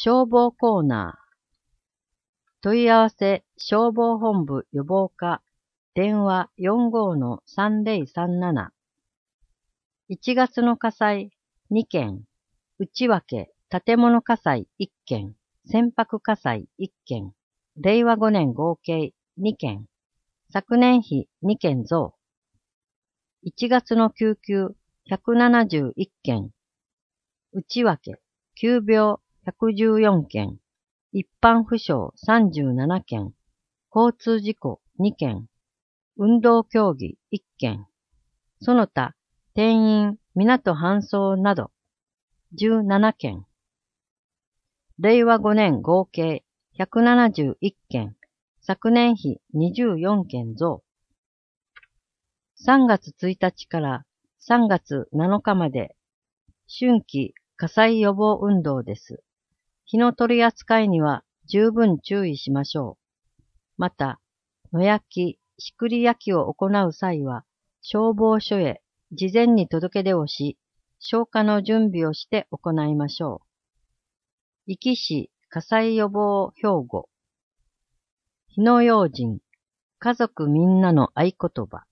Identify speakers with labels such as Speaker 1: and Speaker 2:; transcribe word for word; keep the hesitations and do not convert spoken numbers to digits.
Speaker 1: 消防コーナー。問い合わせ消防本部予防課電話 よんごーのさんぜろさんなな。いちがつの火災にけん、内訳建物火災いっけん、船舶火災いっけん、令和ごねん合計にけん、昨年比にけん増。いちがつの救急ひゃくななじゅういっけん、内訳急病ひゃくじゅうよんけん、一般負傷さんじゅうななけん、交通事故にけん、運動競技いっけん、その他転院、港搬送などじゅうななけん、令和ごねん合計ひゃくななじゅういっけん、昨年比にじゅうよんけん増。さんがつついたちからさんがつなのかまで春季火災予防運動です。火の取り扱いには十分注意しましょう。また、野焼き、しくり焼きを行う際は、消防署へ事前に届け出をし、消火の準備をして行いましょう。壱岐市火災予防標語。火の用心、家族みんなの合言葉。